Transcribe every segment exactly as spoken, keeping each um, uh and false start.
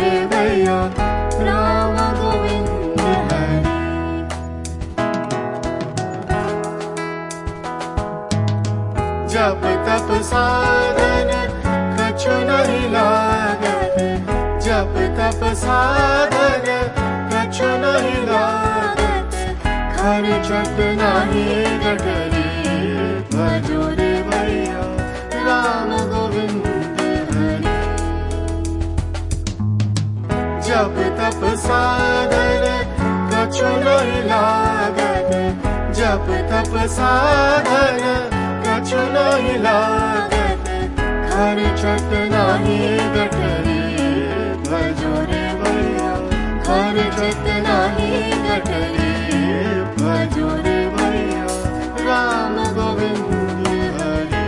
रे भैया राम गोविंद हरि। जप तप साधन कछु नहीं लागत, जप तप साधन कछु नहीं लागत, खर्चत नहीं गठरी भजो रे भैया राम गोविंद हरि। जप तप साधन कछु नहीं लागत, जप तप साधन कछु नहीं लागत, खर्चत नहीं गठरी भजो रे भैया, खर्चत नहीं गठरी भजो रे भैया राम गोविंद हरि।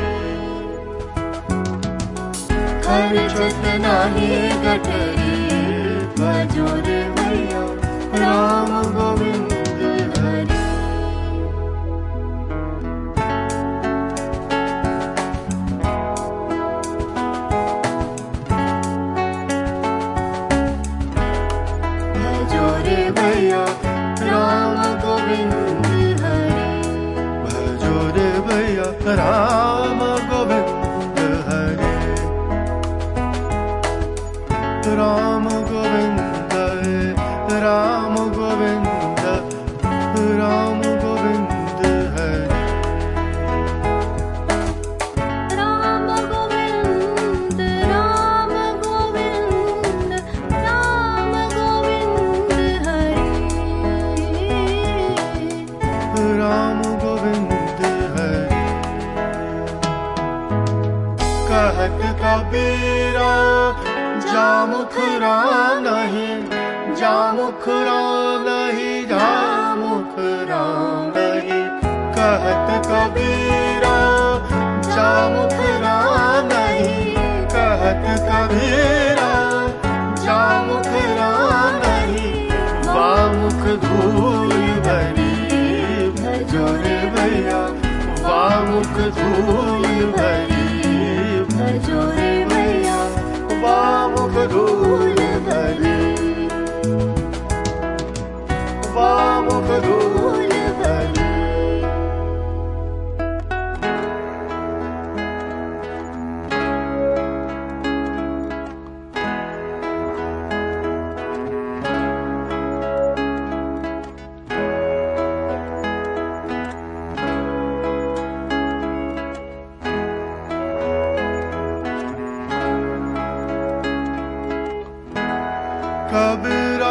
खर्चत नहीं गठरी भजो रे भैया राम गोविंद हरि। भजो रे भैया राम गोविंद हरि। भजो रे भैया राम गोविंद हरि। राम गोविंद राम गोविंद राम गोविंद हरि। राम गोविंद राम गोविंद राम गोविंद हरि। राम गोविंद हरि। कहत कबीरा जामुख राम नहीं, जामुख राम नहीं, जामुख राम नहीं। कहत कबीरा जामुख राम नहीं, कहत कबीरा जामुख राम नहीं, वामुख धूल भरी भजो रे भैया, वामुख धूल भरी भजो रे भैया, वामुख धूल भरी, वामुख धूल भरी। कबीरा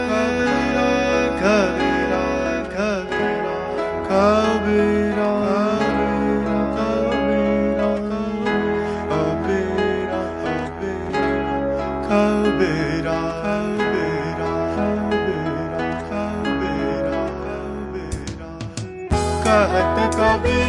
कबीरा कबीरा कबीरा कबीरा कबीरा कबीरा कबीरा कबीरा कबीरा। कहत कबीरा